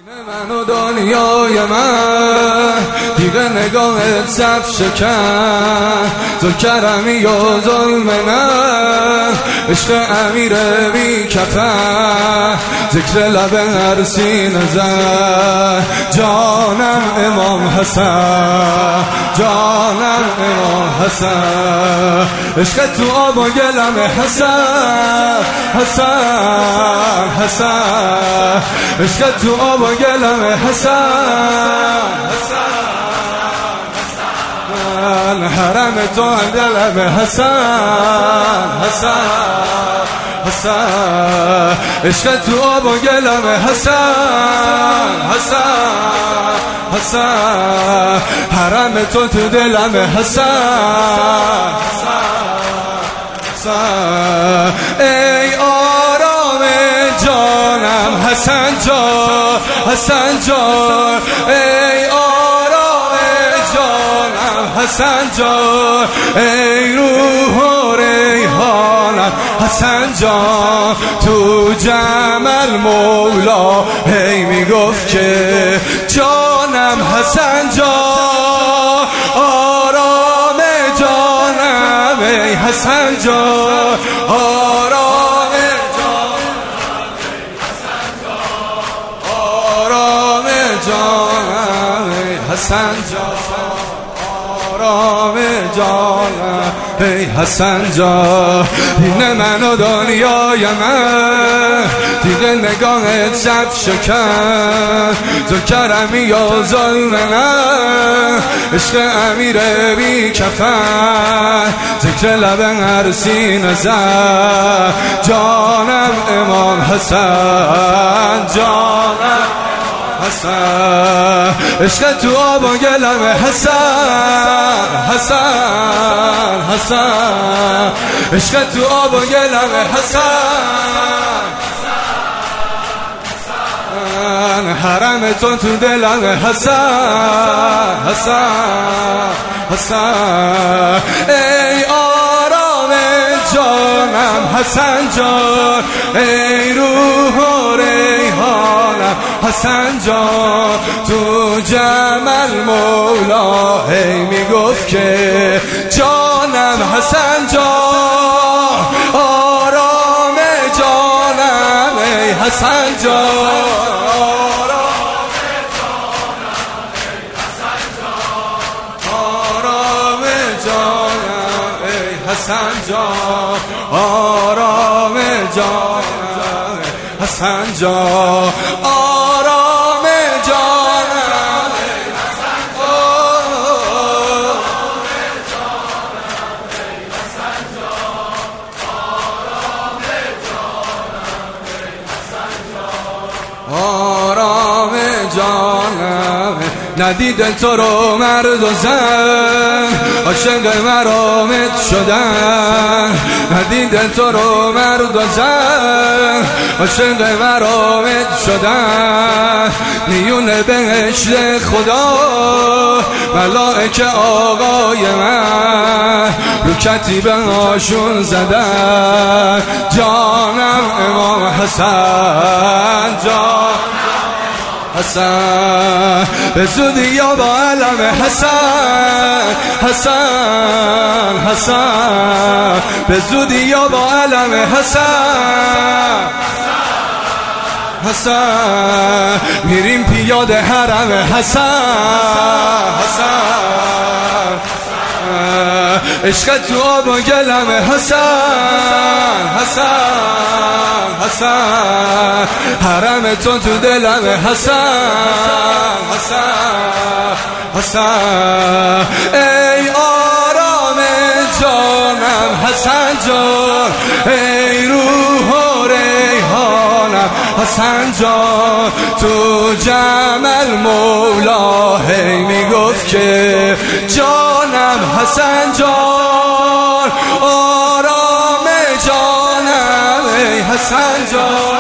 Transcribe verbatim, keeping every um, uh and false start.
من و دنیای من دیگه نگاهت صف شکن زل کرمی و ظلم نه عشق امیر بی کفن ذکر لب هر سینه زن جانم امام حسن جانم امام حسن عشق تو آب و گلم حسن حسن حسن عشق تو آب و گلم حسن حسن حرم تو دلم حسن حسن حسن عشق تو آب و گلم حسن حسن حسن حرم تو تو دلم حسن حسن ای آرام جانم حسن جان حسن جان ای آرام جانم حسن جان ای روح و ریحانم حسن جان تو جمل مولا هی میگفت که جانم حسن جان آرام جانم ای حسن جان آرام جانم ای حسن جان آرام جانم ای حسن جان آرام جانم ای حسن جان این من و دنیای من دیگه نگاهت صف شکن زل کرمی و ظلم نه عشق امیر بی کفن ذکر لب هر سینه زن جانم امام حسن جانم حسن عشق تو آب و گلم حسن حسن حسن عشق تو آب و گلم حسن حرم تو تو دلم حسن حسن حسن ای آرام جانم حسن جان ای روح و ریحانم حسن جان تو جمل مولا هی میگفت که جانم حسن جان آرام جانم ای حسن جان حسن جان آرام جانم حسن جان آرام جانم حسن جان آرام جانم ندیدن تو رو مرد و زن عاشق مرامت شدن ندیدن تو رو مرد و زن عاشق مرامت شدن میون بهشت خدا ملائکه آقای من رو کتیبه هاشون زدن جانم امام حسن جان حسن به زودی یا با علم حسن حسن حسن به زودی یا با علم حسن حسن میریم پیاده حرم حسن حسن عشق تو آب و گلم حسن حسن حسن حرم تو تو دلم حسن حسن حسن ای آرام جانم حسن جان ای روح و ریحانم حسن جان تو جمل مولا هی میگفت که جانم حسن جان آرام جانم ای حسن جان